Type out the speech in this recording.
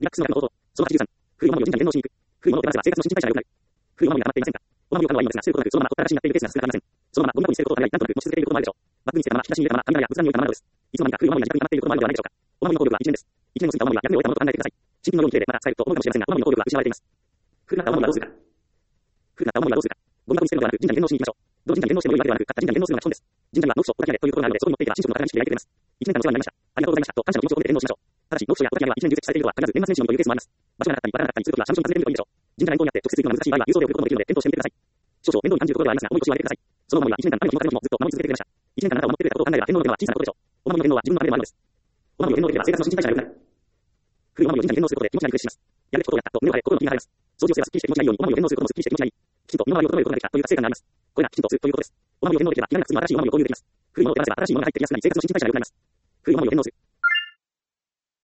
リラックスの中の応答。その83。古いおまみを神社に返納しに行く。古いおまみを手放せ生活の新陳代謝が良くなる。古いおまみが溜まっていませんか。おまみを買うのはいいのですが、することなく、そのままほったらかしになっているケースが少なくありません。そのままゴミ箱に捨てることをためらい、なんとなく持ち続けていることもあるでしょう。バッグに捨てたまま、引き出しに入れたまま、紙や仏壇に置いたままなどです。いつの間にか古いおまみが自宅に溜まっていることもあるのではないでしょうか。おまみの効力は1年です。1年を過ぎたおまみは役目を終えたものと考えてください。新品のように綺麗で、また使えると思うかもしれませんが、おまみの効力は失われています。古くなったおまみはどうするか。古くなったおまみはどうするか。ゴミ箱に捨てるのではなく、神社に返納しに行きましょう。どの神社に返納しても良いわけではなく、買った神社に返納するのが基本です。神社には納付書、お焚き上げというところがあるので、そこに持っていけば神職の方にして焼いてくれます。1年間お世話になりました。ありがとうございました。と感謝の気持ちを込めて返納しましょう。ただし、納付書やお焚き上げは1年中設置されているとは限らず、年末年始のみというケースもあります。場所がなかったり、バラなかったりするときは、社務所に尋ねるといいでしょう。神社が遠にあって直接行くのが難しい場合は、郵送で送ることもできるので、検討してみてください。少々面倒に感じるところではありますが、重い腰を上げてください。そのおまみは1年間雨の日も風の日もずっと守り続けてくれました。1年間あなたを守ってくれたことを考えれば、天皇の出るのは小さなことでしょう。おまみの返納は自分のためでもあるのです。おまみを返納できれば生活の新陳代謝が良くなる。古いおまみを神社に返納することで気持ちがリフレッシュします。やるべきことをやったと胸を張れ、心の気が晴れます。掃除をすればすっきりして気持ちがいいように、おまみを返納することもすっきりして気持ちがいい。きちんと身の回りを整えることができたという達成感があります。これがきちんとするということです。おまみを返納できれば、気になる次の新しいおまみを購入できます。古いものを手放せば新しいものが入ってきやすくなり、生活の新陳代謝が良くなります。古いおまみを返納する。